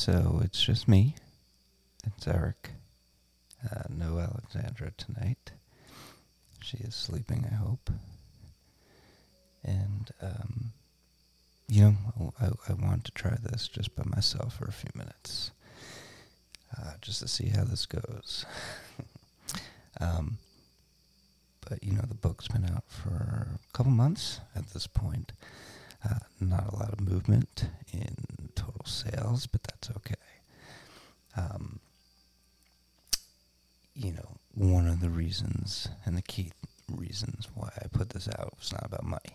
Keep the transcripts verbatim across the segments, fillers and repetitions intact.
So it's just me. It's Eric. Uh, no Alexandra tonight. She is sleeping, I hope. And, um, you know, I, I want to try this just by myself for a few minutes. Uh, just to see how this goes. um, but, you know, the book's been out for a couple months at this point. Uh, not a lot of movement in total sales, but that's okay. Um, you know, one of the reasons and the key reasons why I put this out was not about money.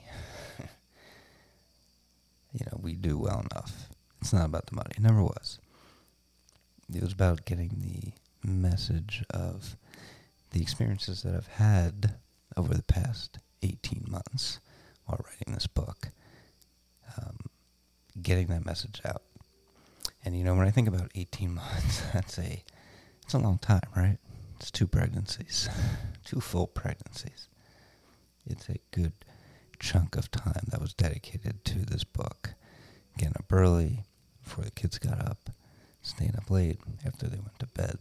You know, we do well enough. It's not about the money. It never was. It was about getting the message of the experiences that I've had over the past eighteen months while writing this book. Um, getting that message out. And, you know, when I think about eighteen months, that's a, it's a long time, right? It's two pregnancies, two full pregnancies. It's a good chunk of time that was dedicated to this book. Getting up early, before the kids got up, staying up late after they went to bed.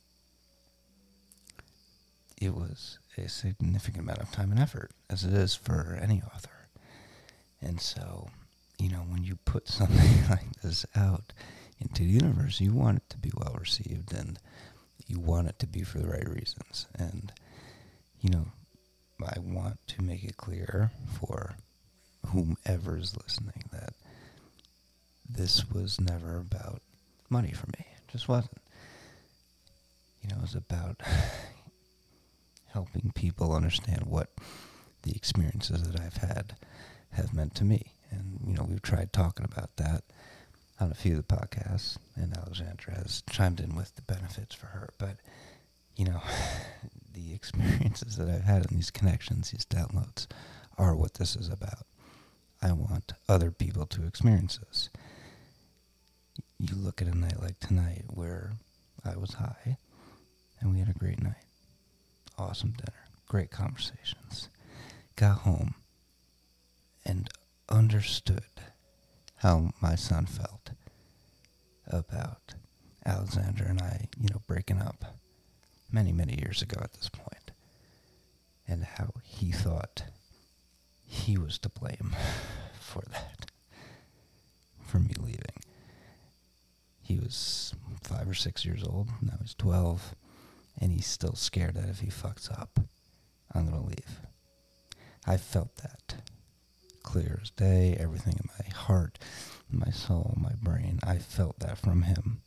It was a significant amount of time and effort, as it is for any author. And so, you know, when you put something like this out into the universe, you want it to be well received, and you want it to be for the right reasons. And, you know, I want to make it clear for whomever is listening that this was never about money for me. It just wasn't. You know, it was about helping people understand what the experiences that I've had have meant to me. And, you know, we've tried talking about that on a few of the podcasts, and Alexandra has chimed in with the benefits for her. But, you know, the experiences that I've had in these connections, these downloads, are what this is about. I want other people to experience this. You look at a night like tonight where I was high, and we had a great night. Awesome dinner. Great conversations. Got home and understood how my son felt about Alexandra and I, you know, breaking up many, many years ago at this point, and how he thought he was to blame for that, for me leaving. He was five or six years old, now he's twelve, and he's still scared that if he fucks up, I'm going to leave. I felt that. Clear as day, everything in my heart, my soul, my brain, I felt that from him.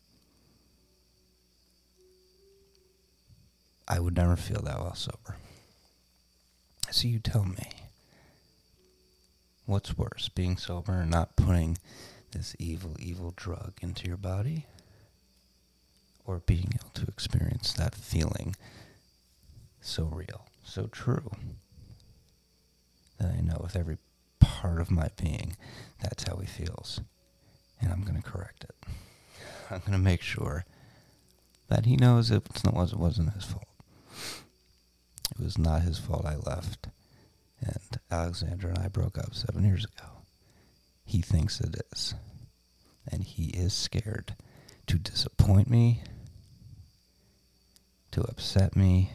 I would never feel that while sober. So you tell me, what's worse, being sober and not putting this evil, evil drug into your body, or being able to experience that feeling so real, so true, that I know with every part of my being, that's how he feels. And I'm going to correct it. I'm going to make sure that he knows it wasn't his fault. It was not his fault I left. And Alexandra and I broke up seven years ago. He thinks it is. And he is scared to disappoint me, to upset me,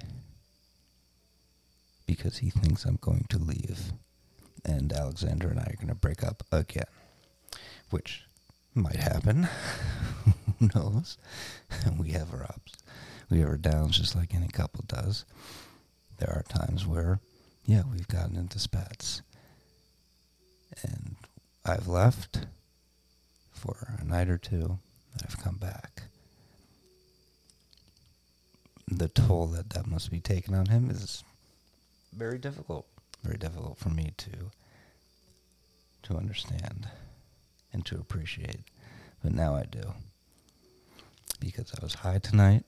because he thinks I'm going to leave. And Alexandra and I are going to break up again, which might happen. Who knows? We have our ups. We have our downs just like any couple does. There are times where, yeah, we've gotten into spats. And I've left for a night or two, and I've come back. The toll that that must be taken on him is very difficult. Very difficult for me to to understand and to appreciate. But now I do. Because I was high tonight,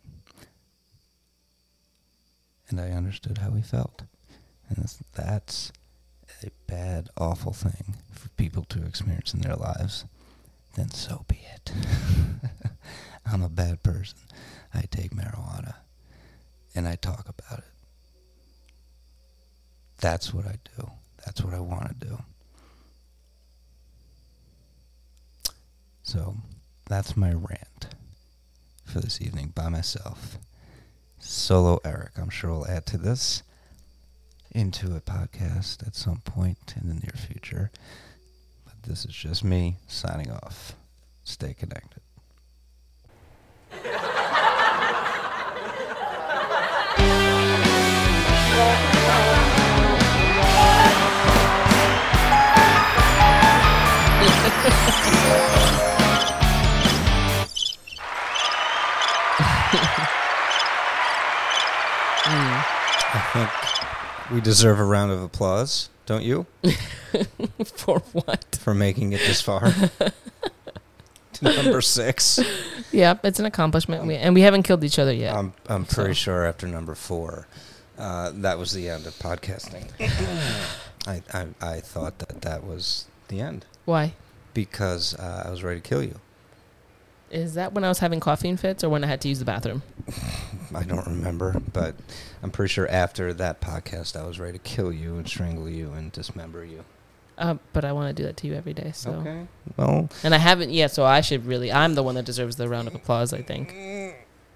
and I understood how he felt. And that's a bad, awful thing for people to experience in their lives. Then so be it. I'm a bad person. I take marijuana, and I talk about it. That's what I do. That's what I want to do. So, that's my rant. for this evening by myself. Solo Eric. I'm sure we'll add to this into a podcast at some point in the near future. But this is just me signing off. Stay connected. mm. I think we deserve a round of applause, don't you? For what? For making it this far. To number six. Yeah, it's an accomplishment. We, and we haven't killed each other yet. I'm, I'm pretty so. sure after number four, uh, that was the end of podcasting. I, I I thought that that was the end. Why? Because uh, I was ready to kill you. Is that when I was having coughing fits or when I had to use the bathroom? I don't remember, but I'm pretty sure after that podcast, I was ready to kill you and strangle you and dismember you. Uh, but I want to do that to you every day. So. Okay. Well. And I haven't yet, so I should really. I'm the one that deserves the round of applause, I think. Is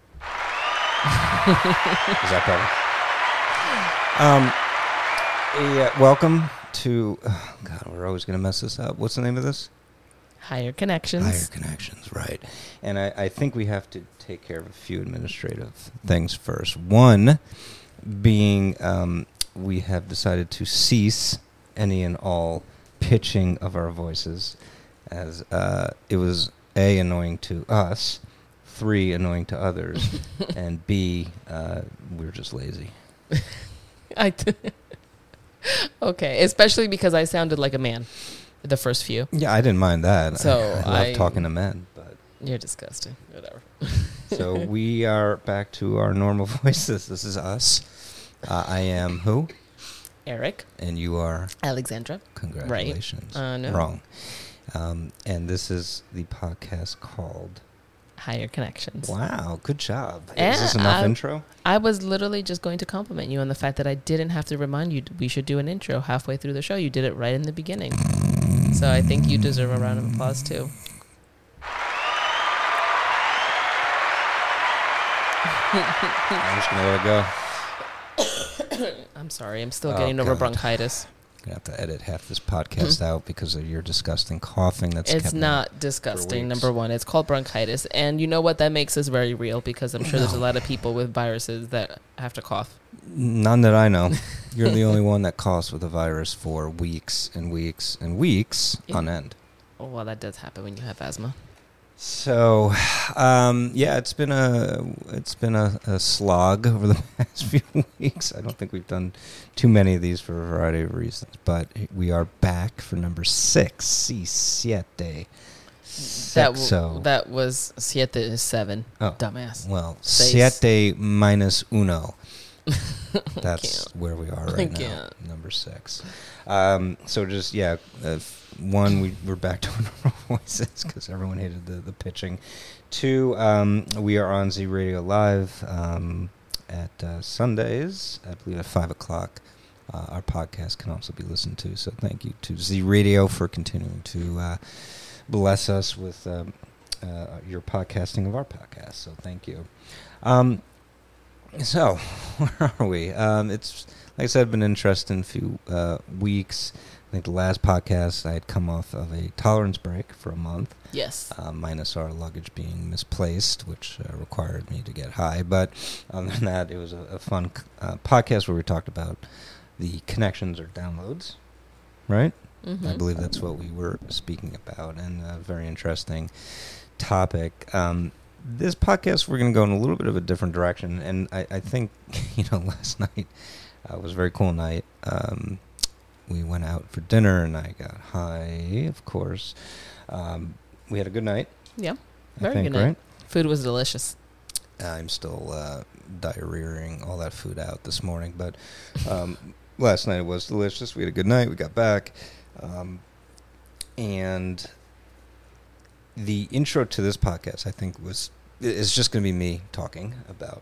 that better? Um. Yeah. Welcome to. Oh God, we're always gonna mess this up. What's the name of this? Higher Connections. Higher Connections, right. And I, I think we have to take care of a few administrative things first. One being um, we have decided to cease any and all pitching of our voices, as uh, it was A, annoying to us, three, annoying to others, and B, uh, we were just lazy. I t- okay, especially because I sounded like a man. The first few. Yeah, I didn't mind that. So I, I love I, talking to men, but you're disgusting. Whatever. So we are back to our normal voices. This is us. Uh, I am who? Eric. And you are? Alexandra. Congratulations. Right. Uh, no. Wrong. Um, and this is the podcast called Higher Connections. Wow, good job. And is this enough I, intro? I was literally just going to compliment you on the fact that I didn't have to remind you we should do an intro halfway through the show. You did it right in the beginning. So I think you deserve a round of applause, too. I'm just going to let it go. I'm sorry. I'm still Oh, getting over God. bronchitis. I'm going to have to edit half this podcast out because of your disgusting coughing. That's It's kept me not disgusting, weeks. number one. It's called bronchitis. And you know what? That makes this very real because I'm sure there's a lot of people with viruses that have to cough. None that I know. You're the only one that coughs with a virus for weeks and weeks and weeks Yeah. on end. Oh, well, that does happen when you have asthma. So, um, yeah, it's been a it's been a, a slog over the past few weeks. I don't think we've done too many of these for a variety of reasons, but we are back for number six, si siete. That, w- Sexo. that was siete is seven. Oh, Dumbass. well, Seis. siete minus uno. That's can't. where we are I right now, can't. number six. Um, so just, yeah, uh, one, we, we're back to our normal voices because everyone hated the, the pitching. Two, um, we are on Z Radio Live um, at uh, Sundays, I believe at five o'clock. Uh, our podcast can also be listened to. So thank you to Z Radio for continuing to uh, bless us with um, uh, your podcasting of our podcast. So thank you. Um, so, where are we? Um, it's, like I said, been an interesting few uh, weeks. I think the last podcast I had come off of a tolerance break for a month. Yes. Uh, minus our luggage being misplaced, which uh, required me to get high. But other than that, it was a, a fun uh, podcast where we talked about the connections or downloads, right? Mm-hmm. I believe that's what we were speaking about, and a very interesting topic. Um, this podcast, we're going to go in a little bit of a different direction, and I, I think, you know, last night uh, was a very cool night. Um, we went out for dinner, and I got high, of course. Um, we had a good night. Yeah, I very think, good night. right? Food was delicious. I'm still uh, diarrheaing all that food out this morning, but um, last night it was delicious. We had a good night. We got back. Um, and the intro to this podcast, I think, was is just going to be me talking about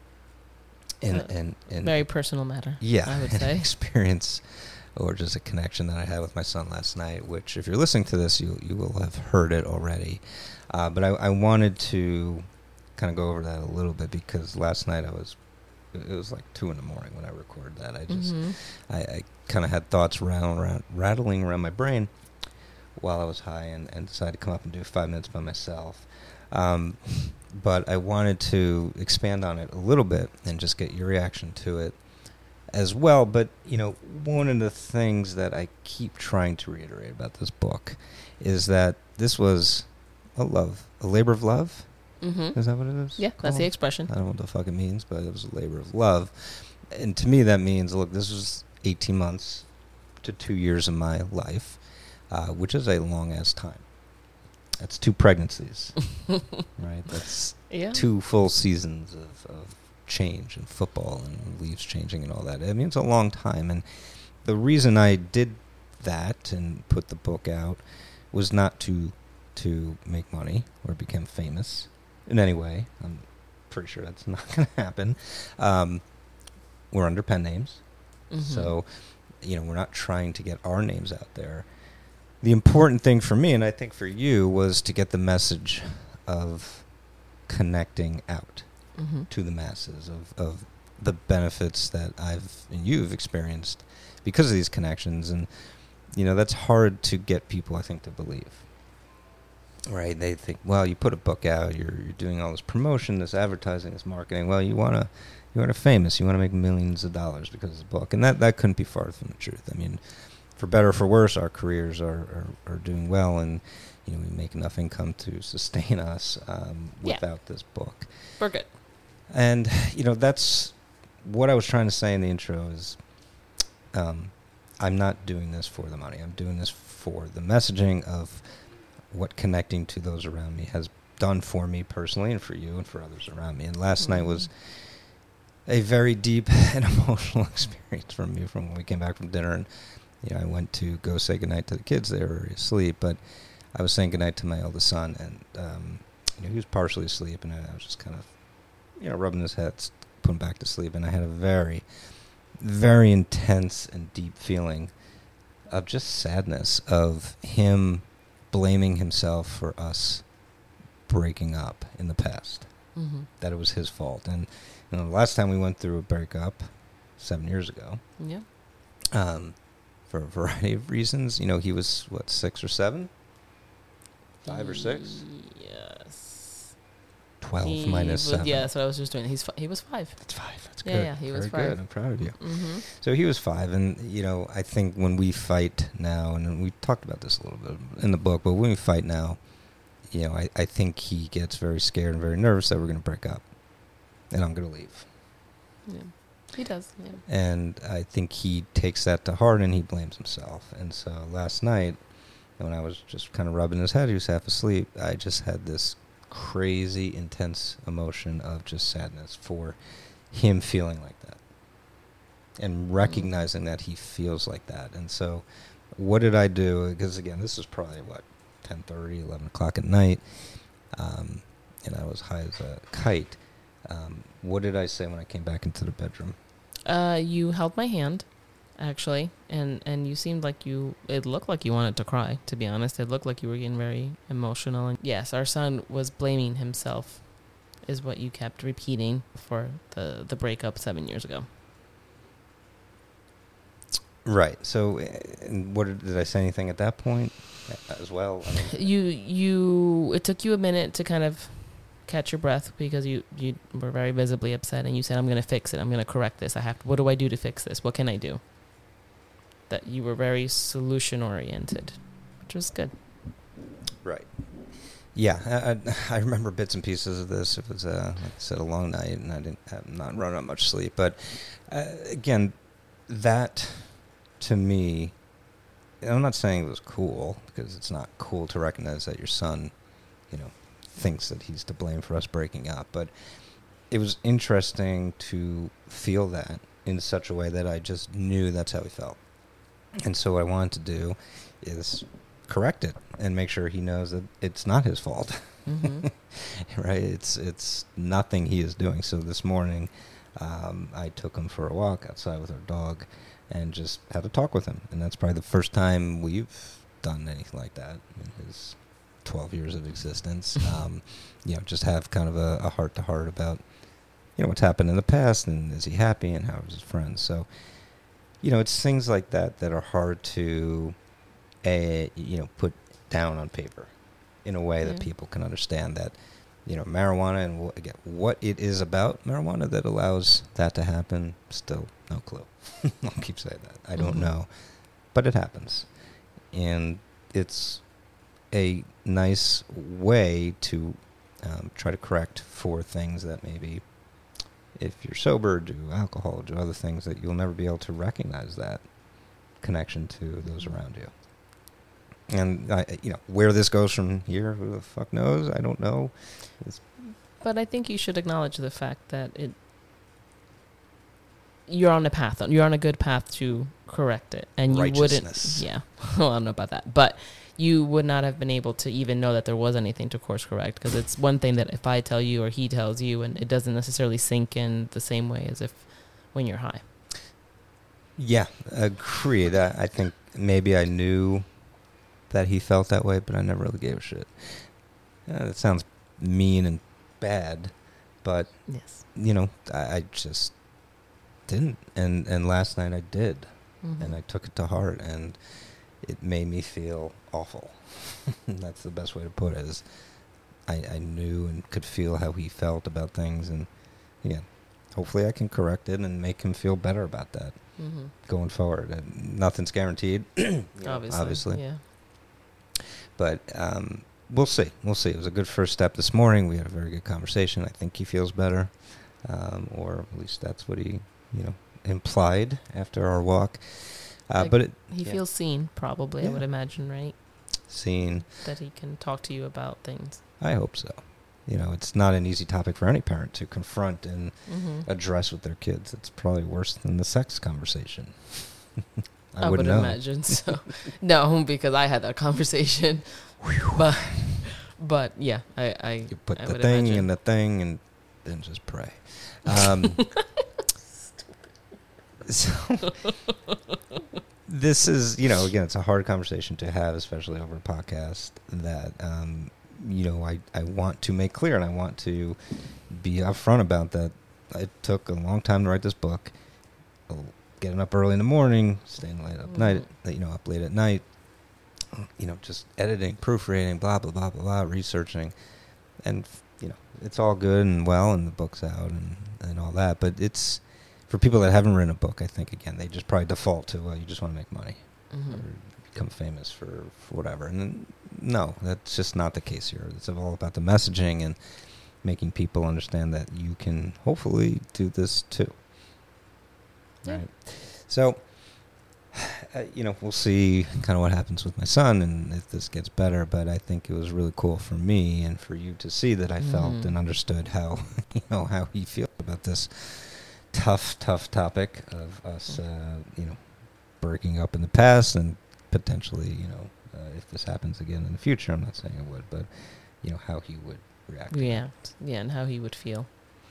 and Uh, and, and Very personal matter. yeah, I would an say. experience or just a connection that I had with my son last night. Which, if you're listening to this, you you will have heard it already. Uh, but I, I wanted to kind of go over that a little bit because last night I was, it was like two in the morning when I recorded that. I just, Mm-hmm. I, I kind of had thoughts rattling around, rattling around my brain while I was high, and, and decided to come up and do five minutes by myself. Um, but I wanted to expand on it a little bit and just get your reaction to it as well. But, you know, one of the things that I keep trying to reiterate about this book is that this was a love, a labor of love. Mm-hmm. Is that what it is? Yeah, that's the called? expression. I don't know what the fuck it means, but it was a labor of love. And to me, that means, look, this was eighteen months to two years of my life, uh, which is a long-ass time. That's two pregnancies, right? That's Yeah. two full seasons of, of change in football and leaves changing and all that. I mean, it's a long time. And the reason I did that and put the book out was not to to make money or become famous in any way. I'm pretty sure that's not going to happen. Um, we're under pen names. Mm-hmm. So, you know, we're not trying to get our names out there. The important thing for me, and I think for you, was to get the message of connecting out Mm-hmm. to the masses of, of the benefits that I've and you've experienced because of these connections. And, you know, that's hard to get people, I think, to believe. Right? They think, well, you put a book out, you're, you're doing all this promotion, this advertising, this marketing. Well, you want to you want to famous, you want to make millions of dollars because of the book. And that, that couldn't be far from the truth. I mean, for better or for worse, our careers are, are, are doing well, and, you know, we make enough income to sustain us um, Yeah. without this book. We're good. And, you know, that's what I was trying to say in the intro is um, I'm not doing this for the money. I'm doing this for the messaging of what connecting to those around me has done for me personally and for you and for others around me. And last Mm-hmm. night was a very deep and emotional experience for me from when we came back from dinner. And, you know, I went to go say goodnight to the kids. They were already asleep, but I was saying goodnight to my eldest son, and, um, you know, he was partially asleep, and I was just kind of, you know, rubbing his head, put him back to sleep. And I had a very, very intense and deep feeling of just sadness of him blaming himself for us breaking up in the past, Mm-hmm. that it was his fault. And, you know, the last time we went through a breakup, seven years ago, Yeah. um, for a variety of reasons, you know, he was, what, six or seven? Five or six? Yes. Twelve He minus was- seven. Yeah, that's what I was just doing. He's fi- he was five. That's five. That's Yeah, good. yeah, he was Very five. good. I'm proud of you. Mm-hmm. So he was five, and, you know, I think when we fight now, and we talked about this a little bit in the book, but when we fight now, you know, I, I think he gets very scared and very nervous that we're going to break up, and I'm going to leave. Yeah. He does. Yeah. And I think he takes that to heart, and he blames himself. And so last night, when I was just kind of rubbing his head, he was half asleep, I just had this crazy, intense emotion of just sadness for him feeling like that and recognizing that he feels like that. And so what did I do? Because, again, this is probably, what, ten thirty, eleven o'clock at night, um, and I was high as a kite. Um, what did I say when I came back into the bedroom? Uh, you held my hand, actually, and and you seemed like you. It looked like you wanted to cry. To be honest, it looked like you were getting very emotional. And yes, our son was blaming himself, is what you kept repeating for the the breakup seven years ago. Right. So, uh, and what did, did I say anything at that point uh, as well? I mean, You you. It took you a minute to kind of catch your breath because you you were very visibly upset, and you said, "I'm going to fix it. I'm going to correct this. I have to, what do I do to fix this? What can I do?" That you were very solution oriented, which was good. right. Yeah, I, I, I remember bits and pieces of this. It was, uh, like I said, a long night, and I didn't have not run on much sleep. But uh, again, that to me, I'm not saying it was cool, because it's not cool to recognize that your son, you know, thinks that he's to blame for us breaking up. But it was interesting to feel that in such a way that I just knew that's how he felt. And so what I wanted to do is correct it and make sure he knows that it's not his fault. Mm-hmm. Right? It's it's nothing he is doing. So this morning, um, I took him for a walk outside with our dog and just had a talk with him. And that's probably the first time we've done anything like that in his twelve years of existence. Um, you know, just have kind of a, a heart-to-heart about, you know, what's happened in the past, and is he happy, and how is his friends. So, you know, it's things like that that are hard to, uh, you know, put down on paper in a way yeah. that people can understand that, you know, marijuana and w- again, what it is about marijuana that allows that to happen, still no clue. I'll keep saying that. I don't mm-hmm. know. But it happens. And it's a nice way to um, try to correct for things that maybe, if you're sober, do alcohol, do other things, that you'll never be able to recognize that connection to those around you. And, I, you know, where this goes from here, who the fuck knows? I don't know. It's but I think you should acknowledge the fact that it you're on a path. You're on a good path to correct it. And you wouldn't... Yeah. Well, I don't know about that. But you would not have been able to even know that there was anything to course correct. Because it's one thing that if I tell you or he tells you, and it doesn't necessarily sink in the same way as if when you're high. Yeah, agree. That I think maybe I knew that he felt that way, but I never really gave a shit. Uh, that sounds mean and bad, but yes, you know, I, I just didn't. And and last night I did, mm-hmm. and I took it to heart, and it made me feel awful. That's the best way to put it. Is I, I knew and could feel how he felt about things, and yeah, hopefully I can correct it and make him feel better about that mm-hmm. going forward. And nothing's guaranteed, you know, obviously, obviously. Yeah. But um, we'll see. We'll see. It was a good first step this morning. We had a very good conversation. I think he feels better, um, or at least that's what he, you know, implied after our walk. Uh, like but it, he yeah. feels seen, probably. Yeah. I would imagine, right? Seen. That he can talk to you about things. I hope so. You know, it's not an easy topic for any parent to confront and mm-hmm. address with their kids. It's probably worse than the sex conversation. I, I would know. imagine so. No, because I had that conversation. but, but yeah, I, I you put I the would thing imagine. in the thing and then just pray. Um, so this is, you know, again, it's a hard conversation to have, especially over a podcast. That um, you know, I I want to make clear, and I want to be upfront about that. It took a long time to write this book. Getting up early in the morning, staying late up mm-hmm. night, you know, up late at night, you know, just editing, proofreading, blah, blah, blah, blah, blah, researching. And, you know, it's all good and well, and the book's out and, and all that. But it's, for people that haven't written a book, I think, again, they just probably default to, well, you just want to make money mm-hmm. or become famous for, for whatever. And then, no, that's just not the case here. It's all about the messaging and making people understand that you can hopefully do this too. Yeah. Right. So, uh, you know, we'll see kind of what happens with my son and if this gets better. But I think it was really cool for me and for you to see that I mm. felt and understood how, you know, how he feels about this tough, tough topic of us, uh, you know, breaking up in the past and potentially, you know, uh, if this happens again in the future. I'm not saying it would, but, you know, how he would react. React, yeah, and how he would feel.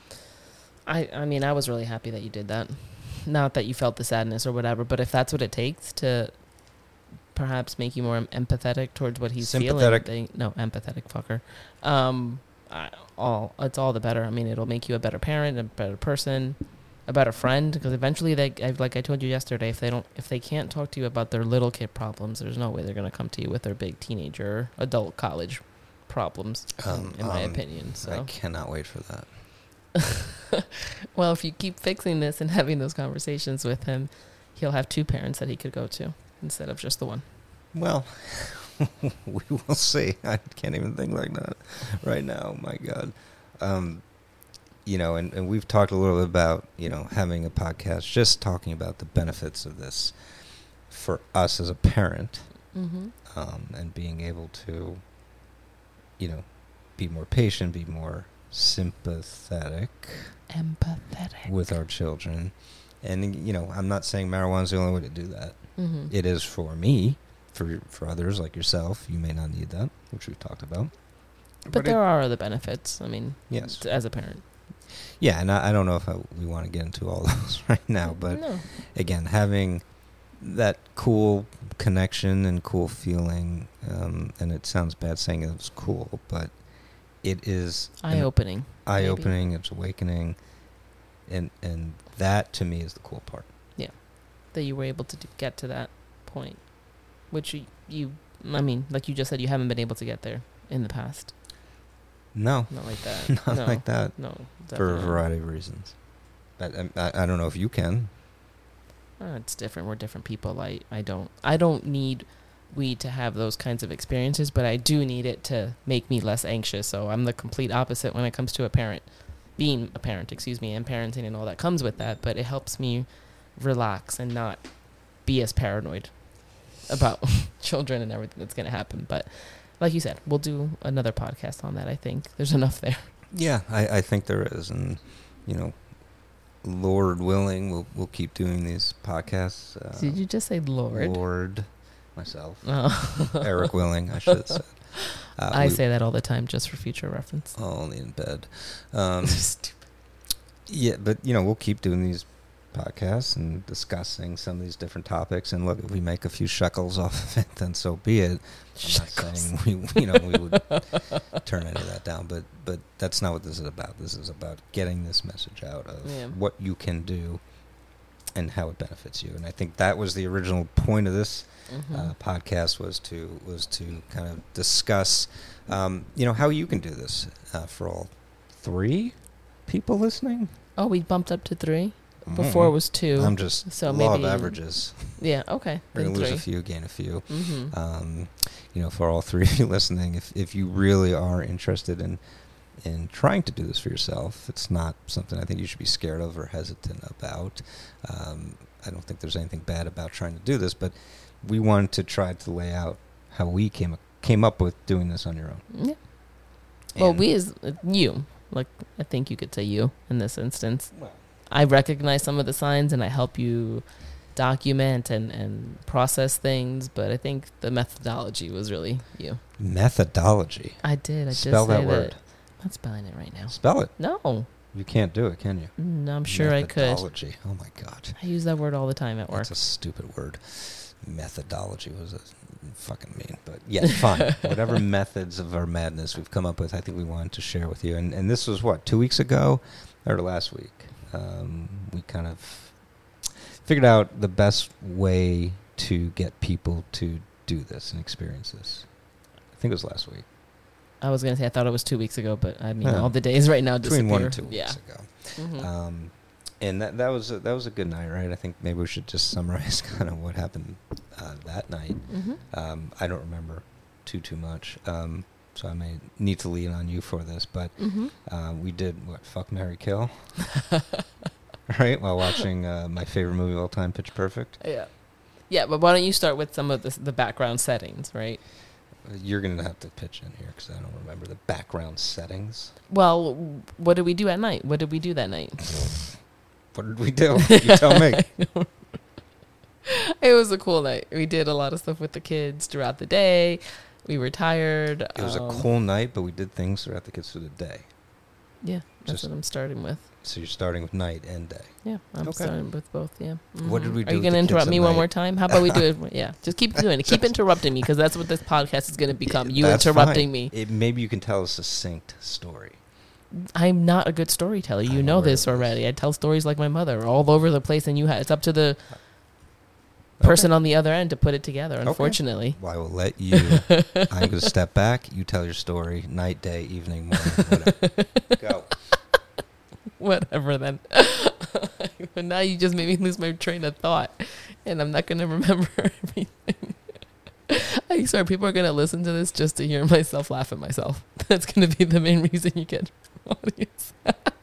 I, I mean, I was really happy that you did that. Not that you felt the sadness or whatever, but if that's what it takes to perhaps make you more empathetic towards what he's Sympathetic. feeling. They, no, empathetic fucker. Um, I, all it's all the better. I mean, it'll make you a better parent, a better person, a better friend. Because eventually, they, like I told you yesterday, if they don't, if they can't talk to you about their little kid problems, there's no way they're going to come to you with their big teenager, adult, college problems. Um, in my um, opinion, so I cannot wait for that. Well, if you keep fixing this and having those conversations with him, he'll have two parents that he could go to instead of just the one. Well, we will see. I can't even think like that right now. My God. Um, you know, and, and we've talked a little bit about, you know, having a podcast, just talking about the benefits of this for us as a parent mm-hmm. um, and being able to, you know, be more patient, be more sympathetic empathetic with our children. And, you know, I'm not saying marijuana's the only way to do that. Mm-hmm. It is for me. For for others like yourself, you may not need that, which we've talked about. But, but there it, are other benefits, I mean, yes, as a parent. Yeah, and I, I don't know if I, we want to get into all those right now, but no. Again, having that cool connection and cool feeling, um, and it sounds bad saying it was cool, but it is eye-opening. Eye-opening, maybe. It's awakening, and and that to me is the cool part. Yeah, that you were able to do, get to that point, which you, you, I mean, like you just said, you haven't been able to get there in the past. No, not like that. Not no. like that. No, definitely. For a variety of reasons. But I, I don't know if you can. Uh, it's different. We're different people. I, I don't I don't need weed to have those kinds of experiences, but I do need it to make me less anxious. So I'm the complete opposite when it comes to a parent, being a parent, excuse me, and parenting and all that comes with that. But it helps me relax and not be as paranoid about children and everything that's going to happen. But like you said, we'll do another podcast on that. I think there's enough there. Yeah, I, I think there is. And, you know, Lord willing, we'll we'll keep doing these podcasts. Uh, Did you just say Lord? Lord, myself. Oh. Eric Willing, I should have said. Uh, I we, say that all the time just for future reference. Only in bed. Um, Stupid. Yeah, but, you know, we'll keep doing these podcasts and discussing some of these different topics. And look, if we make a few shekels off of it, then so be it. Shekels. I'm not saying we, you know, we would turn any of that down, but but that's not what this is about. This is about getting this message out of Yeah. what you can do and how it benefits you. And I think that was the original point of this Mm-hmm. uh, podcast was to was to kind of discuss, um, you know, how you can do this uh, for all three people listening. Oh, we bumped up to three? Before it was two. I'm just so law maybe, of averages. Yeah, okay. We're going to Then lose a three. few, gain a few. Mm-hmm. Um, you know, for all three of you listening, if if you really are interested in in trying to do this for yourself, it's not something I think you should be scared of or hesitant about. Um, I don't think there's anything bad about trying to do this, but we wanted to try to lay out how we came came up with doing this on your own. Yeah. Well, And- we is uh, you. Like, I think you could say you in this instance. Well, I recognize some of the signs and I help you document and, and process things, but I think the methodology was really you. methodology. I did. I Spell just that say word. I'm not spelling it right now. Spell it. No. You can't do it, can you? No, I'm sure I could. Methodology. Oh my God. I use that word all the time at work. That's a stupid word. Methodology was a fucking mean, but yeah, fine. Whatever methods of our madness we've come up with, I think we wanted to share with you. And and this was what, two weeks ago or last week? Um, we kind of figured out the best way to get people to do this and experience this. I think it was last week. I was going to say I thought it was two weeks ago, but I mean, Yeah. all the days right now disappear. Between one and two weeks Yeah. ago. Mhm. Um, and that that was a, that was a good night, right? I think maybe we should just summarize kind of what happened uh, that night. Mhm. Um, I don't remember too too much, um, so I may need to lean on you for this. But Mhm. uh, we did what, fuck, marry, kill, right? While watching uh, my favorite movie of all time, Pitch Perfect. Yeah. Yeah, but why don't you start with some of the the background settings, right? You're gonna have to pitch in here because I don't remember the background settings. Well, what did we do at night? What did we do that night? What did we do? You tell me. It was a cool night. We did a lot of stuff with the kids throughout the day. We were tired. It was um, a cool night, but we did things throughout the kids through the day. Yeah, that's Just- what I'm starting with. So you're starting with night and day. Yeah, I'm Okay. starting with both. Yeah. What did Mhm. we Are do you with gonna the kids interrupt at me one night? more time? How about we do it? Yeah, just keep doing it. Keep interrupting me because that's what this podcast is going to become. You That's interrupting fine. me. It, maybe you can tell a succinct story. I'm not a good storyteller. You I'm know aware this of this. already. I tell stories like my mother, all over the place, and you. Ha- it's up to the person on the other end to put it together. Unfortunately. Well, I will let you. I'm going to step back. You tell your story. Night, day, evening, morning, whatever. Go. Whatever then. But now you just made me lose my train of thought, and I'm not going to remember everything. I swear, people are going to listen to this just to hear myself laugh at myself. That's going to be the main reason you get an audience.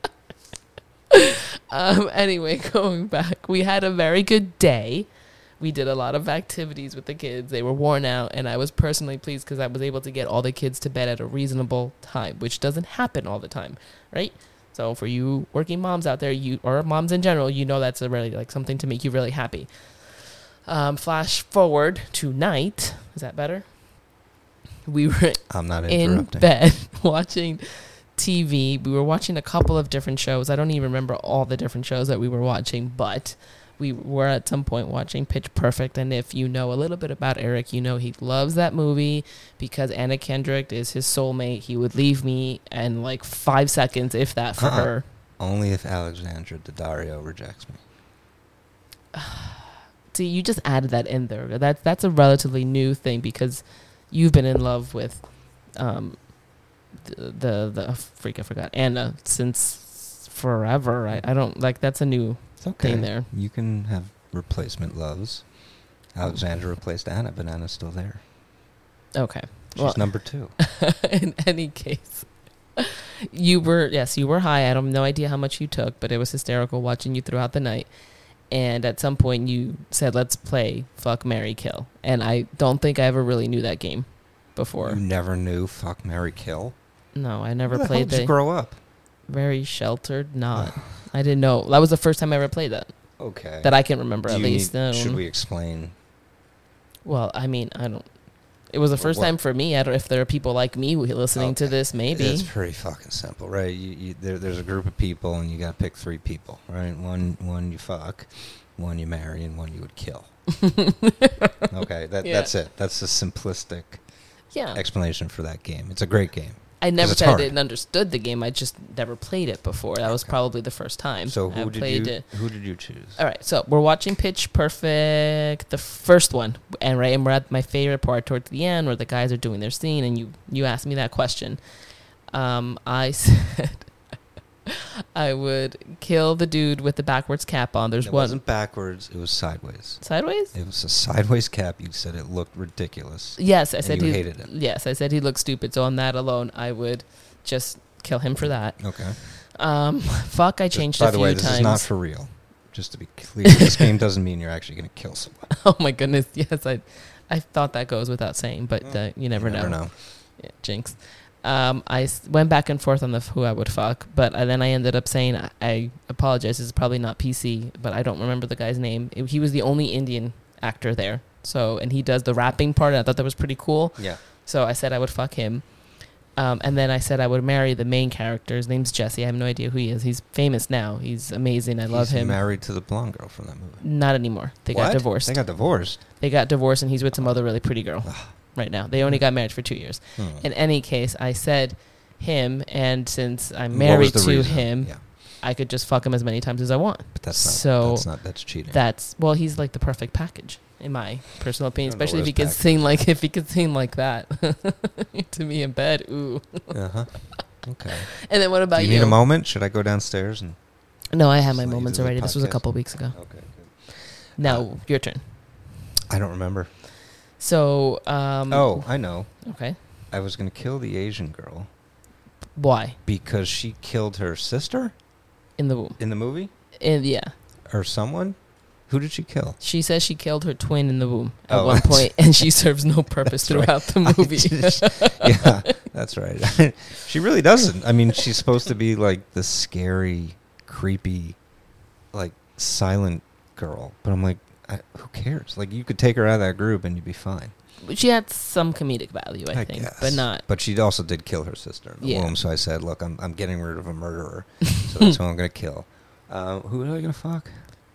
um, anyway, going back, we had a very good day. We did a lot of activities with the kids. They were worn out, and I was personally pleased because I was able to get all the kids to bed at a reasonable time, which doesn't happen all the time, right? So for you working moms out there, you or moms in general, you know that's a really like something to make you really happy. Um, flash forward to night. Is that better? We were I'm not in interrupting. bed watching T V. We were watching a couple of different shows. I don't even remember all the different shows that we were watching, but we were at some point watching Pitch Perfect, and if you know a little bit about Eric, you know he loves that movie because Anna Kendrick is his soulmate. He would leave me in like five seconds, if that, for Uh-uh. her. Only if Alexandra Daddario rejects me. See, you just added that in there. That's that's a relatively new thing because you've been in love with um, the the, the oh, freak I forgot Anna since forever. I, I don't like that's a new It's okay. thing there. You can have replacement loves. Alexandra replaced Anna, but Anna's still there. Okay, She's well, number two. in any case, you were yes, you were high. I have no idea how much you took, but it was hysterical watching you throughout the night. And at some point you said, let's play Fuck, Marry, Kill. And I don't think I ever really knew that game before. You never knew Fuck, Marry, Kill? No, I never Where the played hell did the you grow up? very sheltered. Not. I didn't know. That was the first time I ever played that. Okay. That I can remember, Do at you least. need- Um, should we explain? Well, I mean, I don't. It was the first What- time for me. I don't. If there are people like me who listening to Okay. this, maybe. It's pretty fucking simple, right? You, you, there, there's a group of people, and you got to pick three people, right? One, one you fuck, one you marry, and one you would kill. Okay, that, Yeah. that's it. That's the simplistic Yeah. explanation for that game. It's a great game. I never it's said I hard. didn't understood the game. I just never played it before. That was Okay. probably the first time. So I who did played you? it. Who did you choose? All right, so we're watching Pitch Perfect, the first one, and right, and we're at my favorite part towards the end where the guys are doing their scene, and you you asked me that question. Um, I said I would kill the dude with the backwards cap on. There's It one wasn't backwards. It was sideways. sideways. It was a sideways cap. You said it looked ridiculous. Yes, I And said you he hated it. Yes, I said he looked stupid. So on that alone, I would just kill him for that. Okay. Um, fuck, I changed By a the few way, this times. is not for real. Just to be clear, this game doesn't mean you're actually going to kill someone. Oh my goodness, yes, I, I thought that goes without saying, but uh, you never you never know. know. Yeah, jinx. Um, I s- went back and forth on the f- who I would fuck, but uh, then I ended up saying I, I apologize. This is probably not P C, but I don't remember the guy's name. It- he was the only Indian actor there, so and he does the rapping part. And I thought that was pretty cool. Yeah. So I said I would fuck him, um, and then I said I would marry the main character. His name's Jesse. I have no idea who he is. He's famous now. He's amazing. I love He's him. married to the blonde girl from that movie. Not anymore. They What? got divorced. They got divorced. They got divorced, and he's with some other really pretty girl right now. They only got married for two years. Hmm. In any case, I said him, and since I'm What married was the to reason? him, Yeah, I could just fuck him as many times as I want. but that's not. So that's not. That's cheating. That's well, he's like the perfect package, in my personal opinion. I don't know Especially if what he his could package sing like if he could sing like that to me in bed. Ooh. uh huh. Okay. And then what about Do you you? need a moment? Should I go downstairs and? No, I had my Just let you moments do the already. This was a podcast? couple weeks ago. Okay. Good. Now Uh, your turn. I don't remember. So, um, Oh, I know. okay. I was going to kill the Asian girl Why because she killed her sister in the womb? in the movie, And yeah, or someone. Who did she kill? she says she killed her twin in the womb at Oh, one that's- point, and she serves no purpose That's right. throughout the movie. Yeah, that's right. She really doesn't. I mean, she's supposed to be like the scary, creepy, like silent girl. But I'm like, I, who cares? Like, you could take her out of that group and you'd be fine. She had some comedic value, I, I think, guess. but not. But she also did kill her sister in the Yeah. womb. So I said, look, I'm I'm getting rid of a murderer. So that's who I'm going to kill. Uh, who am I going to fuck?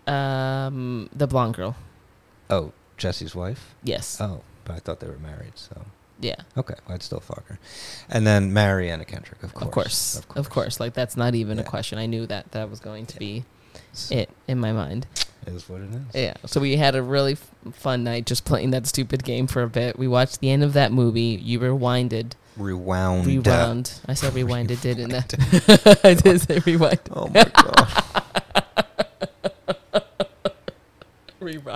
Um, the blonde girl. Oh, Jesse's wife? Yes. Oh, but I thought they were married, so. Yeah. Okay, well, I'd still fuck her. And then marry Anna Kendrick, of course. Of course. Of course. Like, that's not even a Yeah. question. I knew that that was going to Yeah. be So it in my mind. it is what it is. Yeah. So we had a really f- fun night just playing that stupid game for a bit. We watched the end of that movie. You rewinded. Rewound. Rewound. I said rewinded, didn't I? I did say rewind. Oh my god. Rewound.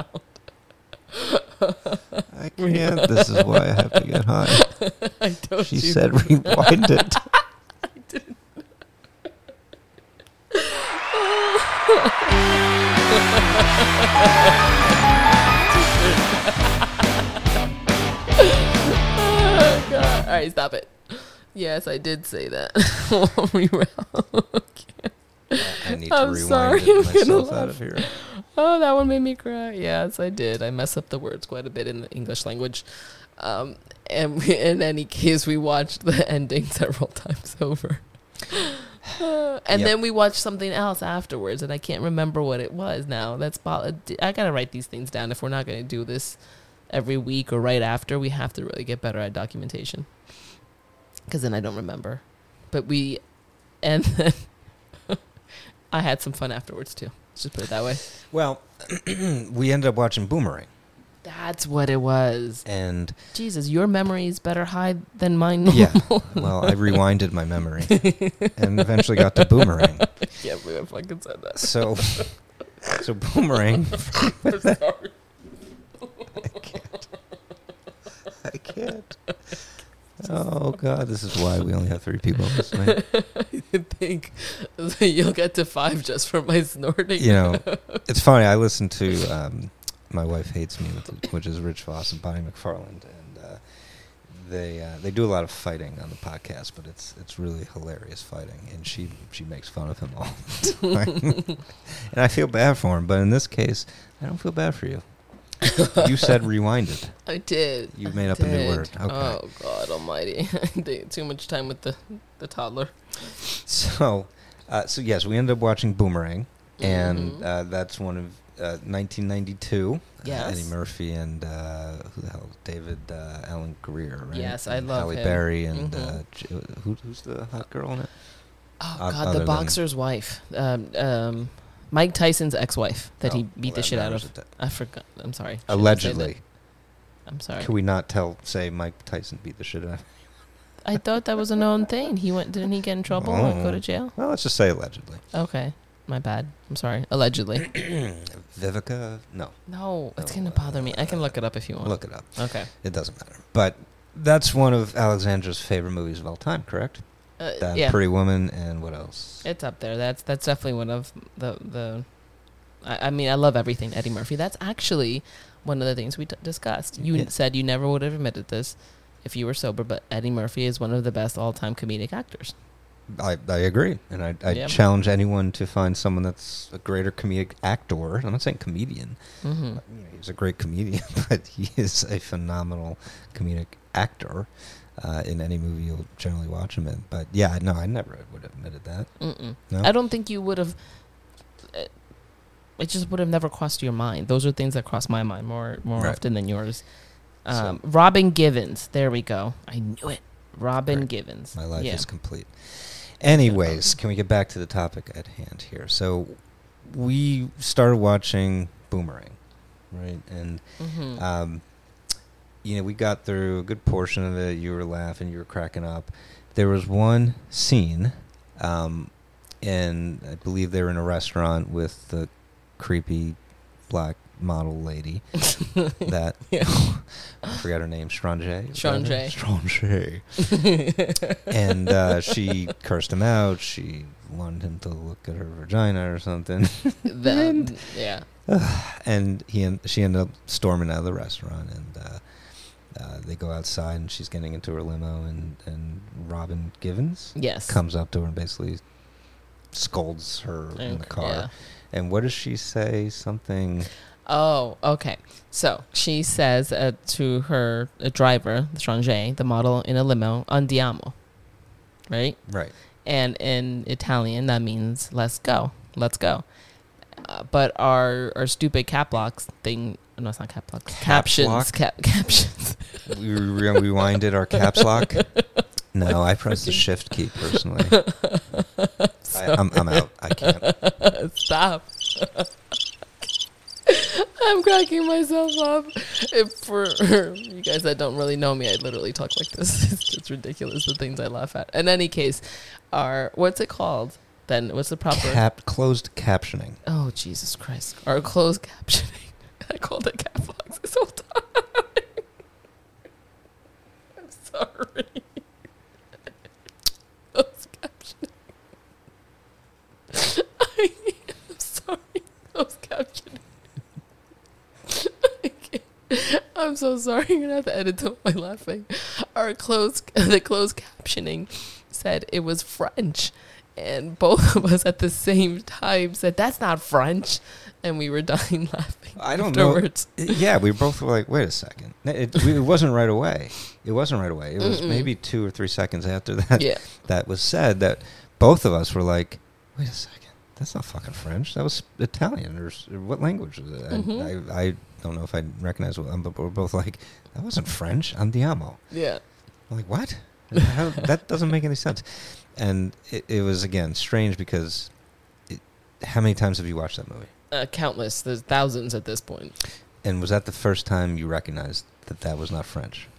I can't. This is why I have to get high. I told She you. said rewind it. Oh, God. All right, stop it. Yes, I did say that. Rewound. I need to I'm rewind sorry, it I'm gonna myself out laugh. of here. Oh, that one made me cry. Yes, I did. I mess up the words quite a bit in the English language. Um, and we, in any case, we watched the ending several times over. Uh, and Yep. then we watched something else afterwards, and I can't remember what it was now. That's bo- I gotta write these things down. If we're not gonna do this every week or right after, we have to really get better at documentation. Because then I don't remember. But we, and then I had some fun afterwards too. Let's just put it that way. Well, we ended up watching Boomerang. That's what it was. And Jesus, your memory is better high than mine. yeah, well, I rewinded my memory and eventually got to Boomerang. Yeah, we fucking said that. So, so Boomerang. I'm sorry. I can't. I can't. Oh God, this is why we only have three people listening. I think you'll get to five just for my snorting. You know, it's funny. I listened to um, My Wife Hates Me, which is Rich Voss and Bonnie McFarland, and uh, they uh, they do a lot of fighting on the podcast, but it's it's really hilarious fighting, and she she makes fun of him all the time. And I feel bad for him, but in this case, I don't feel bad for you. You said rewinded. I did. You made up I a new did. word. Okay. Oh God Almighty! I did too much time with the the toddler. So, uh, so yes, we ended up watching Boomerang, and Mhm. uh, that's one of uh, nineteen ninety-two. Yes. Uh, Eddie Murphy and uh, who the hell? David uh, Alan Greer, right? Yes, I And love Halle him. Berry and Mhm. uh, J- who, who's the hot girl in it? Oh O- God, other the than- boxer's wife, um, um, Mike Tyson's ex-wife that Oh, he beat well, the that shit out matters of. a bit. I forgot. I'm sorry. Should I say that? Allegedly. I'm sorry. Can we not tell? Say Mike Tyson beat the shit out of him? I thought that was a known thing. He went. Didn't he get in trouble or go to Oh. jail? Well, let's just say allegedly. Okay, my bad. I'm sorry. Allegedly. Vivica? No. No, it's Oh, gonna bother me. I can look it up if you want. Look it up. Okay. It doesn't matter. But that's one of Alexandra's favorite movies of all time, correct? Uh, That yeah, Pretty Woman and what else? it's up there. That's that's definitely one of the the. I, I mean, I love everything Eddie Murphy. That's actually one of the things we t- discussed. You Yeah. said you never would have admitted this if you were sober, but Eddie Murphy is one of the best all-time comedic actors. I, I agree. And I, I Yeah. challenge anyone to find someone that's a greater comedic actor. I'm not saying comedian. Mm-hmm. You know, he's a great comedian, but he is a phenomenal comedic actor uh, in any movie you'll generally watch him in. But yeah, no, I never would have admitted that. Mm-mm. No? I don't think you would have. It, it just would have never crossed your mind. Those are things that cross my mind more more Right. often than yours. Um, So- Robin Givens. There we go. I knew it. Robin Great. Givens. My life yeah. is complete. Anyways, can we get back to the topic at hand here? So we started watching Boomerang, right? And Mm-hmm. um, you know, we got through a good portion of it. You were laughing, you were cracking up. There was one scene, um, and I believe they were in a restaurant with the creepy black model lady that Yeah. I forgot her name, Strange. Strange. Strange. And uh, she cursed him out. She wanted him to look at her vagina or something. The- yeah. And he and she ended up storming out of the restaurant, and uh, uh, they go outside, and she's getting into her limo, and, and Robin Givens Yes. comes up to her and basically scolds her in the Okay, car. yeah. And what does she say? Something. Oh, okay. So she says uh, to her uh, driver, the Strange, the model in a limo, andiamo, right? Right. And in Italian, that means let's go, let's go. Uh, but our our stupid cap locks thing, no, it's not cap locks, Caps captions, lock? cap, captions. We re- rewinded our caps lock. No, I pressed the shift key personally. I, I'm, I'm out. I can't. Stop. I'm cracking myself up. If for you guys that don't really know me, I literally talk like this. It's just ridiculous the things I laugh at. In any case, our what's it called? Then what's the proper? Cap closed captioning. Oh Jesus Christ! Our closed captioning. I called it cap locks this whole time. I'm sorry. Closed captioning. I, I'm sorry. Closed captioning. I can't. I'm so sorry. You're gonna have to edit to my laughing. Our closed the closed captioning said it was French, and both of us at the same time said that's not French, and we were dying laughing. I don't afterwards. know. Yeah, we both were like, wait a second. It, it wasn't right away. It wasn't right away. It was Mm-mm. maybe two or three seconds after that Yeah. that was said that both of us were like, wait a second, that's not fucking French. That was Italian, or, or what language was it? Mm-hmm. I, I I don't know if I recognize what, but we're both like, that wasn't French. Andiamo. Yeah. I'm like, what? How, that doesn't make any sense. And it, it was, again, strange because it, how many times have you watched that movie? Uh, countless. There's thousands at this point. And was that the first time you recognized that that was not French?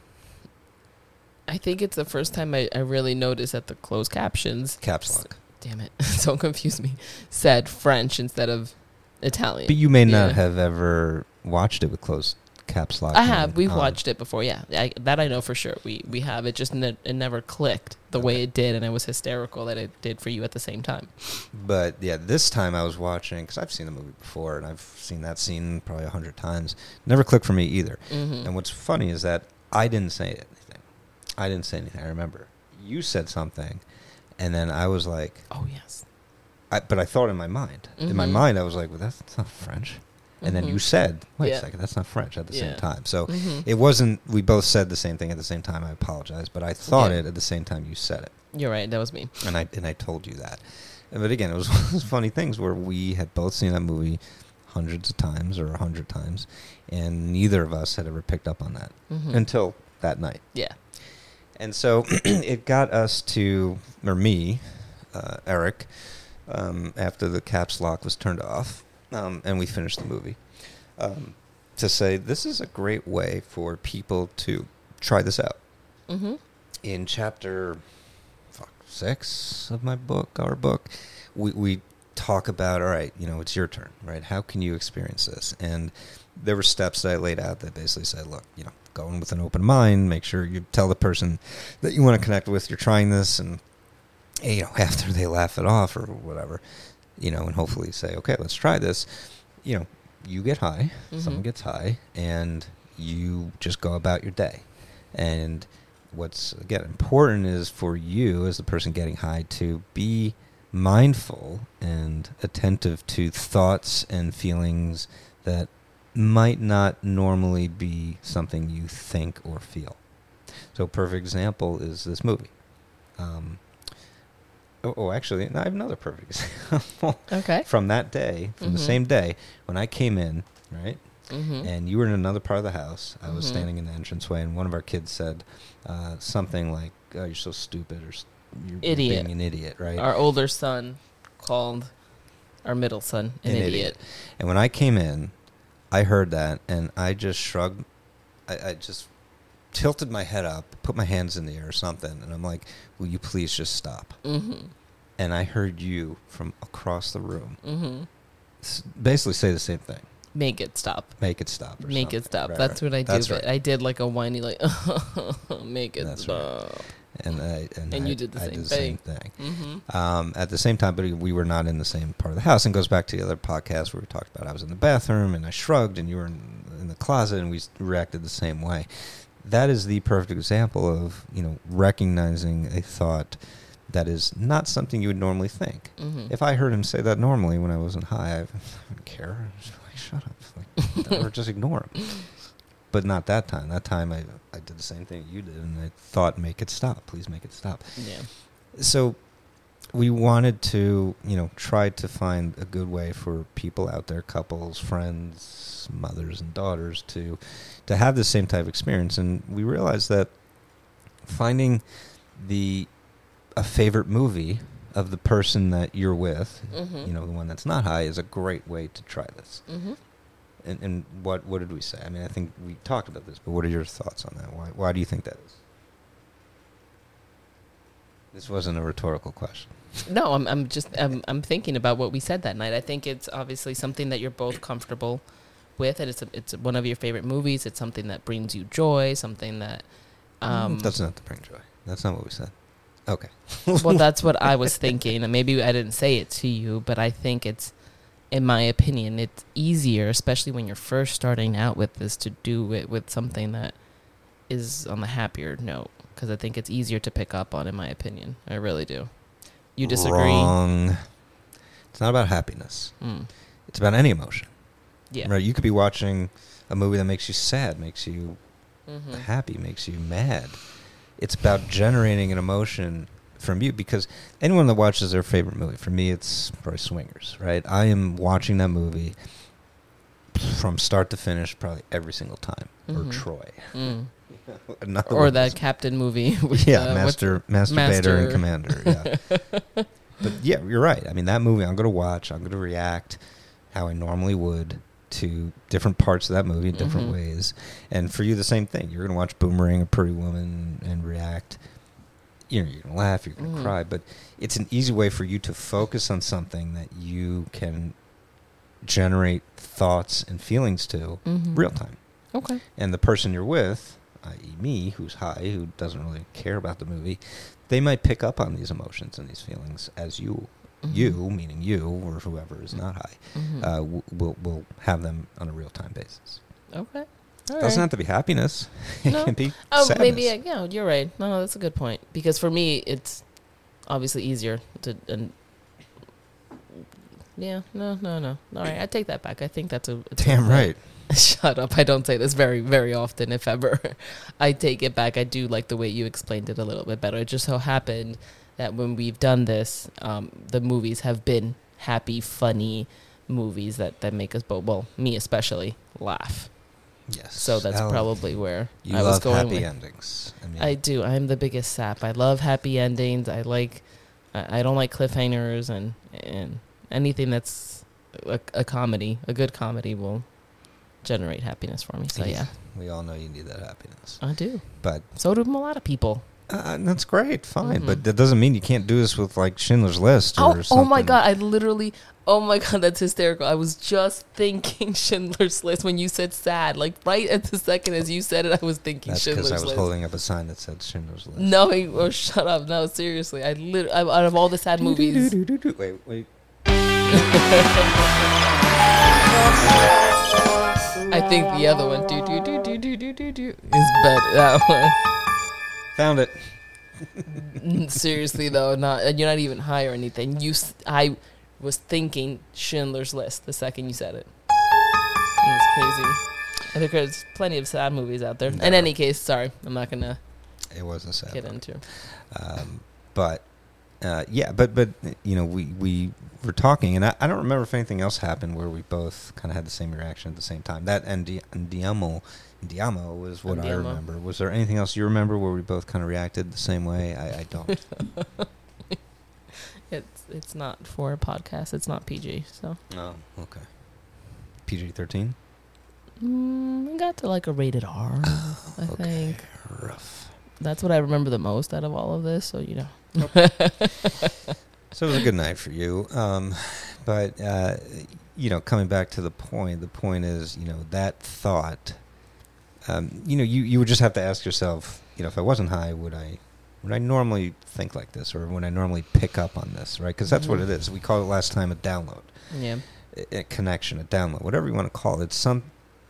I think it's the first time I, I really noticed that the closed captions. Caps lock. Damn it. Don't confuse me. Said French instead of Italian. But you may not Yeah. have ever watched it with closed caps lock. I have. We've on. watched it before. Yeah, I, that I know for sure. We we have. It just ne- it never clicked the way Okay. it did, and it was hysterical that it did for you at the same time. But yeah, this time I was watching, because I've seen the movie before, and I've seen that scene probably a hundred times. Never clicked for me either. Mm-hmm. And what's funny is that I didn't say anything. I didn't say anything. I remember you said something, and then I was like, Oh yes. I, but I thought in my mind. In my Mhm. mind, I was like, well, that's, that's not French. And then Mhm. you said, wait Yeah. a second, that's not French at the Yeah. same time. So Mhm. it wasn't, we both said the same thing at the same time. I apologize. But I thought Yeah. it at the same time you said it. You're right. That was me. And I and I told you that. But again, it was one of those funny things where we had both seen that movie hundreds of times or a hundred times, and neither of us had ever picked up on that Mhm. until that night. Yeah. And so it got us to, or me, uh, Eric, um, after the caps lock was turned off, um, and we finished the movie, um, to say this is a great way for people to try this out. Mm-hmm. In chapter fuck, six of my book, our book, we, we talk about, all right, you know, it's your turn, right? How can you experience this? And there were steps that I laid out that basically said, look, you know, go in with an open mind, make sure you tell the person that you want to connect with, you're trying this, and, you know, after they laugh it off or whatever, you know, and hopefully say, okay, let's try this, you know, you get high, Mhm. someone gets high, and you just go about your day. And what's, again, important is for you as the person getting high to be mindful and attentive to thoughts and feelings that might not normally be something you think or feel. So a perfect example is this movie. Um, oh, oh, actually, I have another perfect example. Okay. From that day, from the Mhm. same day, when I came in, right? Mm-hmm. And you were in another part of the house. I was Mhm. standing in the entranceway, and one of our kids said uh, something like, "Oh, you're so stupid," or "You're, you're Idiot. being an idiot," right? Our older son called our middle son an, An idiot. idiot. And when I came in, I heard that, and I just shrugged. I, I just tilted my head up, put my hands in the air or something, and I'm like, "Will you please just stop?" Mm-hmm. And I heard you from across the room Mm-hmm. s- basically say the same thing. Make it stop. Make it stop. Or Make it something. stop. Right, That's right. what I do. That's but right. I did like a whiny, like, make it That's right. stop. And I and, And I, you did the I same did the thing. same thing. Mm-hmm. Um, at the same time, but we were not in the same part of the house. And goes back to the other podcast where we talked about I was in the bathroom and I shrugged, and you were in, in the closet, and we s- reacted the same way. That is the perfect example of, you know, recognizing a thought that is not something you would normally think. Mm-hmm. If I heard him say that normally when I wasn't high, I wouldn't care. I'd just be like, shut up, like, or just ignore him. But not that time. That time I I did the same thing you did, and I thought, make it stop. Please make it stop. Yeah. So we wanted to, you know, try to find a good way for people out there, couples, friends, mothers and daughters, to to have the same type of experience. And we realized that finding the a favorite movie of the person that you're with, Mm-hmm. you know, the one that's not high, is a great way to try this. Mm-hmm. And, and what what did we say? I mean, I think we talked about this, but what are your thoughts on that? Why why do you think that is? This wasn't a rhetorical question. No, I'm I'm just I'm I'm thinking about what we said that night. I think it's obviously something that you're both comfortable with, and it's a, it's one of your favorite movies. It's something that brings you joy, something that um That's not to bring joy. That's not what we said. Okay. well, that's what I was thinking. And maybe I didn't say it to you, but I think it's, in my opinion, it's easier, especially when you're first starting out with this, to do it with something that is on the happier note, because I think it's easier to pick up on, in my opinion. I really do. You disagree? Wrong. It's not about happiness. Mm. It's about any emotion. Yeah. Right. You could be watching a movie that makes you sad, makes you Mm-hmm. happy, makes you mad. It's about generating an emotion from you, because anyone that watches their favorite movie, for me, it's probably Swingers, right? I am watching that movie from start to finish probably every single time. Mm-hmm. Or Troy. Mm. Another Or one that is- Captain movie. With, yeah, uh, Master, Master, Master- Vader and Commander, yeah. But yeah, you're right. I mean, that movie, I'm going to watch, I'm going to react how I normally would to different parts of that movie in different Mhm. ways. And for you, the same thing. You're going to watch Boomerang, A Pretty Woman, and react. You know, you're going to laugh, you're going to Mhm. cry, but it's an easy way for you to focus on something that you can generate thoughts and feelings to Mhm. real time. Okay. And the person you're with, that is me, who's high, who doesn't really care about the movie, they might pick up on these emotions and these feelings as you, Mhm. you, meaning you, or whoever is not high, Mhm. uh, w- will will have them on a real-time basis. Okay. All Doesn't right. have to be happiness. It No. can be Oh, sadness. maybe, uh, yeah, you're right. No, no, that's a good point. Because for me, it's obviously easier to, and yeah, no, no, no. All right, I take that back. I think that's a... it's a Damn good- right. Shut up. I don't say this very, very often, if ever. I take it back. I do like the way you explained it a little bit better. It just so happened that when we've done this, um, the movies have been happy, funny movies that, that make us both, well, me especially, laugh. Yes. So that's Ellen, probably where you I love was going happy with. endings. I mean, I do. I'm the biggest sap. I love happy endings. I like. I I don't like cliffhangers, and and anything that's a, a comedy, a good comedy, will generate happiness for me. So yeah, we all know you need that happiness. I do. But So do a lot of people. uh, that's great, fine. Mhm. But that doesn't mean you can't do this with like Schindler's List or Oh, something. oh my god! I literally. Oh my god, that's hysterical. I was just thinking Schindler's List when you said sad. Like right at the second as you said it, I was thinking That's Schindler's because I was List. holding up a sign that said Schindler's List. No, he- or shut up. No, seriously. I lit- I, out of all the sad movies. Wait, wait. I think the other one, do do do do do do do do, is better. That one. Found it. Mm, seriously though, not and you're not even high or anything. You, s- I was thinking Schindler's List the second you said it. It's crazy. I think there's plenty of sad movies out there. In Never. any case, sorry, I'm not gonna It was a sad get one. into. Um, but uh, yeah, but but you know, we we were talking, and I, I don't remember if anything else happened where we both kind of had the same reaction at the same time. That and Di- Andiamo, Andiamo was what I Andiamo. remember. Was there anything else you remember where we both kind of reacted the same way? I, I don't. It's it's not for a podcast. It's not P G. So Oh, okay. P G thirteen. mm, we got to like a rated R. I Okay, think rough. that's what I remember the most out of all of this. So you know. So it was a good night for you. Um, but, uh, you know, coming back to the point, the point is, you know, that thought, um, you know, you, you would just have to ask yourself, you know, if I wasn't high, would I would I normally think like this, or would I normally pick up on this, right? Because that's Mhm. what it is. We called it last time a download, Yeah. a, a connection, a download, whatever you want to call it. It's some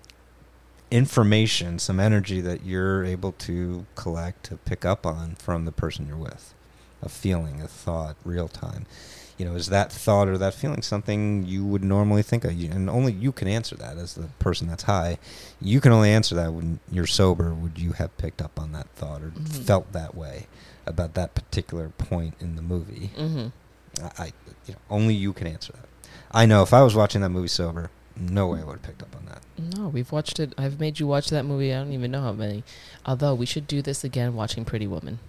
information, some energy that you're able to collect, to pick up on from the person you're with. A feeling, a thought, real time. You know, is that thought or that feeling something you would normally think of? You- And only you can answer that as the person that's high. You can only answer that when you're sober. Would you have picked up on that thought or Mhm. felt that way about that particular point in the movie? Mm-hmm. I, I, you know, only you can answer that. I know if I was watching that movie sober, no way I would have picked up on that. No, we've watched it. I've made you watch that movie. I don't even know how many. Although we should do this again, watching Pretty Woman.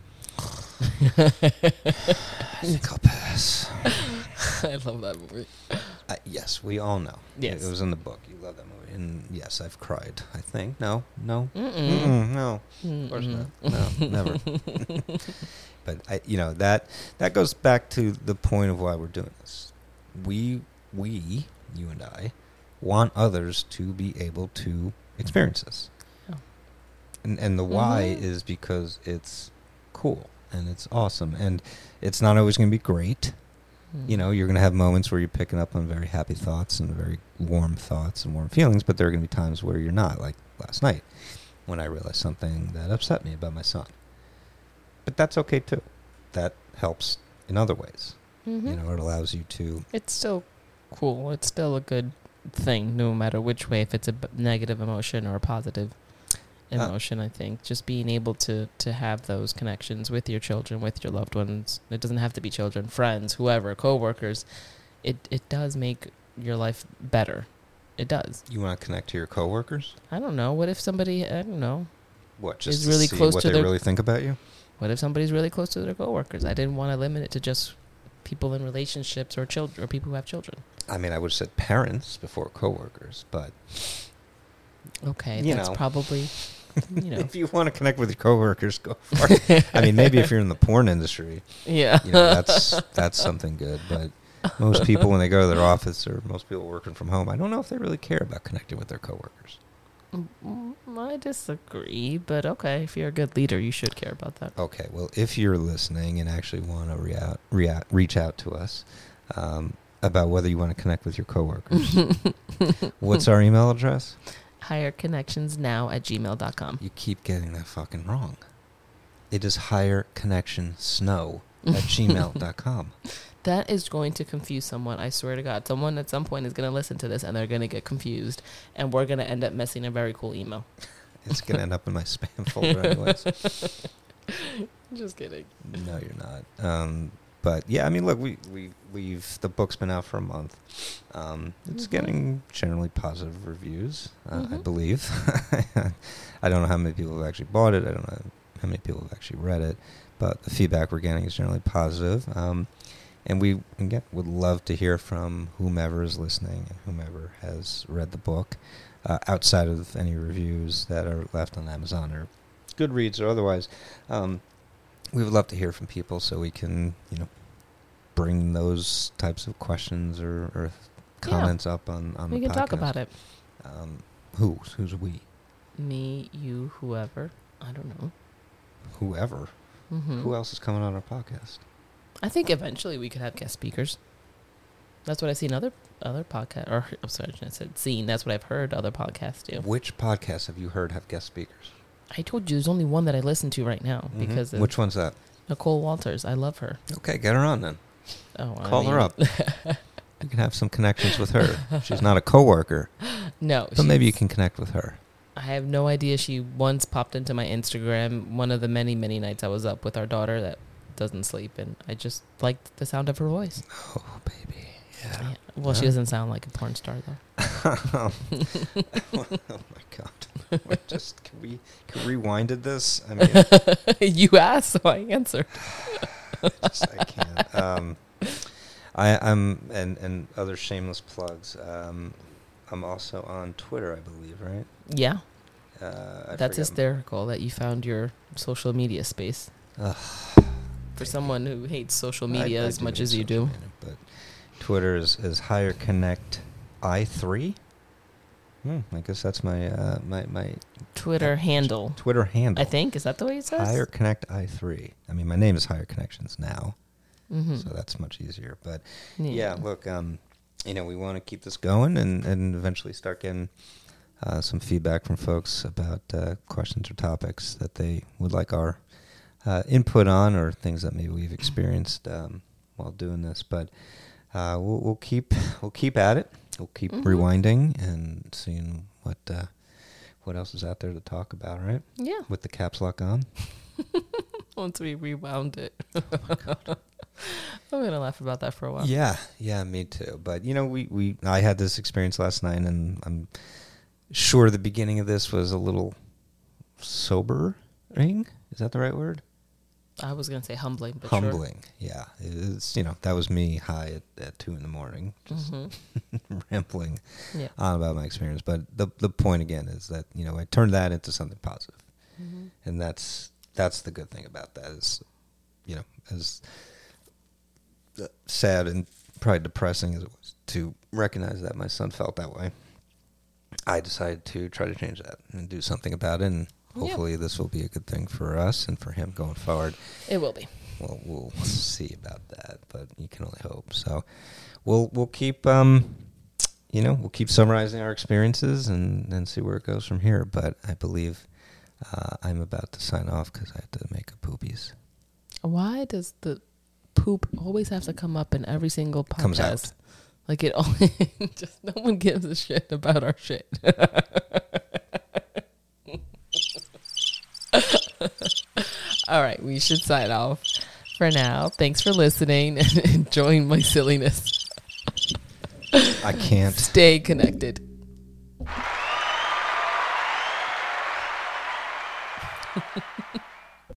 I think I'll pass. I love that movie. Uh, yes, we all know. Yes. It was in the book. You love that movie. And yes, I've cried, I think. No, no. Mm-mm. Mm-mm, no. Mm-mm. Of course not. No, never. But, I, you know, that that goes back to the point of why we're doing this. We, we, you and I, want others to be able to experience this. Oh. And, and the why Mhm. is because it's cool and it's awesome. And it's not always going to be great. You know, you're going to have moments where you're picking up on very happy thoughts and very warm thoughts and warm feelings, but there are going to be times where you're not, like last night when I realized something that upset me about my son. But that's okay, too. That helps in other ways. Mm-hmm. You know, it allows you to... It's still cool. It's still a good thing, no matter which way, if it's a b- negative emotion or a positive. emotion, uh, I think. Just being able to, to have those connections with your children, with your loved ones. It doesn't have to be children, friends, whoever, coworkers. It it does make your life better. It does. You want to connect to your coworkers? I don't know. What if somebody, I don't know. What, just is to really see close what to they their, really think about you? What if somebody's really close to their coworkers? I didn't want to limit it to just people in relationships or children or people who have children. I mean, I would have said parents before coworkers, but okay, you that's know. probably, you know. If you want to connect with your coworkers, go for it. I mean, maybe if you're in the porn industry, yeah, you know, that's that's something good. But most people, when they go to their office, or most people working from home, I don't know if they really care about connecting with their coworkers. I disagree, but okay, if you're a good leader, you should care about that. Okay, well, if you're listening and actually want to rea- rea- reach out to us um, about whether you want to connect with your coworkers, what's our email address? Hireconnectionsnow at gmail dot com. You keep getting that fucking wrong. It is hireconnectionsnow at gmail dot com. That is going to confuse someone, I swear to God. Someone at some point is going to listen to this and they're going to get confused, and we're going to end up missing a very cool email. It's going to end up in my spam folder anyways. Just kidding. No, you're not. Um, but yeah, I mean, look, we, we, we've, the book's been out for a month. Um, it's mm-hmm. getting generally positive reviews, uh, mm-hmm. I believe. I don't know how many people have actually bought it. I don't know how many people have actually read it, but the feedback we're getting is generally positive. Um, And we, again, would love to hear from whomever is listening and whomever has read the book, uh, outside of any reviews that are left on Amazon or Goodreads or otherwise. Um, we would love to hear from people so we can, you know, bring those types of questions or, or comments yeah. up on, on we the podcast. We can talk about it. Um, who? Who's we? Me, you, whoever. I don't know. Whoever? Mm-hmm. Who else is coming on our podcast? I think eventually we could have guest speakers. That's what I've seen other other podcasts, or I'm sorry, I said seen. That's what I've heard other podcasts do. Which podcasts have you heard have guest speakers? I told you there's only one that I listen to right now mm-hmm. because of which one's that? Nicole Walters. I love her. Okay, get her on then. Oh, call I mean, her up. You can have some connections with her. She's not a coworker. No, but maybe you can connect with her. I have no idea. She once popped into my Instagram one of the many many nights I was up with our daughter that doesn't sleep, and I just liked the sound of her voice. Oh, baby. Yeah. yeah. Well, yeah. She doesn't sound like a porn star, though. Oh my God. Wait, just can we can we rewinded this? I mean, you asked, so I answered. just, I can't. Um, I, I'm and and other shameless plugs. Um, I'm also on Twitter, I believe, right? Yeah. Uh, That's hysterical that you found your social media space. Ugh. For someone who hates social media I, I as much as you do. Media, but Twitter is, is Higher Connect I three. Hmm, I guess that's my uh, my my Twitter uh, handle. Twitter handle. I think is that the way it says? Higher Connect I three. I mean, my name is Higher Connections now, mm-hmm. so that's much easier. But yeah, yeah look, um, you know, we want to keep this going and, and eventually start getting uh, some feedback from folks about uh, questions or topics that they would like our Uh, input on, or things that maybe we've experienced um, while doing this, but uh, we'll, we'll keep we'll keep at it. We'll keep mm-hmm. rewinding and seeing what uh, what else is out there to talk about, right? Yeah. With the caps lock on. Once we rewound it, oh my God. I'm gonna laugh about that for a while. Yeah, yeah, me too. But you know, we, we I had this experience last night, and I'm sure the beginning of this was a little sobering. Is that the right word? I was going to say humbling, but Humbling, sure. yeah. It's, you know, that was me high at, at two in the morning, just mm-hmm. rambling yeah. on about my experience. But the the point, again, is that, you know, I turned that into something positive. Mm-hmm. And that's that's the good thing about that is, you know, as sad and probably depressing as it was to recognize that my son felt that way, I decided to try to change that and do something about it. And hopefully yep. this will be a good thing for us and for him going forward. It will be. Well, we'll see about that, but you can only hope. So we'll we'll keep, um, you know, we'll keep summarizing our experiences and, and see where it goes from here. But I believe uh, I'm about to sign off because I have to make a poopies. Why does the poop always have to come up in every single podcast? Comes out. Like it always, just no one gives a shit about our shit. All right, we should sign off for now. Thanks for listening and enjoying my silliness. I can't. Stay connected.